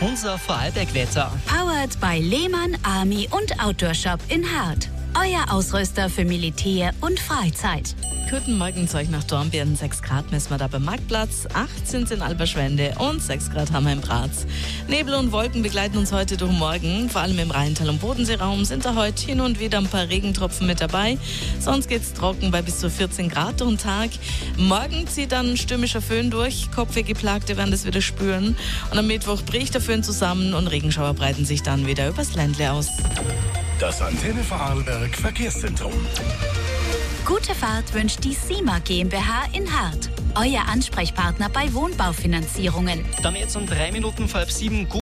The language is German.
unser Vorarlberg-Wetter. Powered by Lehmann, Army und Outdoor Shop in Hart. Euer Ausrüster für Militär und Freizeit. Guten Morgen zu euch nach Dornbirn. 6 Grad messen wir da beim Marktplatz, 8 sind in Alberschwende und 6 Grad haben wir in Graz. Nebel und Wolken begleiten uns heute durch den Morgen. Vor allem im Rheintal- und Bodenseeraum sind da heute hin und wieder ein paar Regentropfen mit dabei. Sonst geht's trocken bei bis zu 14 Grad durch den Tag. Morgen zieht dann stürmischer Föhn durch. Kopfwehgeplagte werden das wieder spüren. Und am Mittwoch bricht der Föhn zusammen und Regenschauer breiten sich dann wieder übers Ländle aus. Das Antenne Vorarlberg Verkehrszentrum. Gute Fahrt wünscht die SIMA GmbH in Hart. Euer Ansprechpartner bei Wohnbaufinanzierungen. Dann jetzt um 3 Minuten vor halb 7.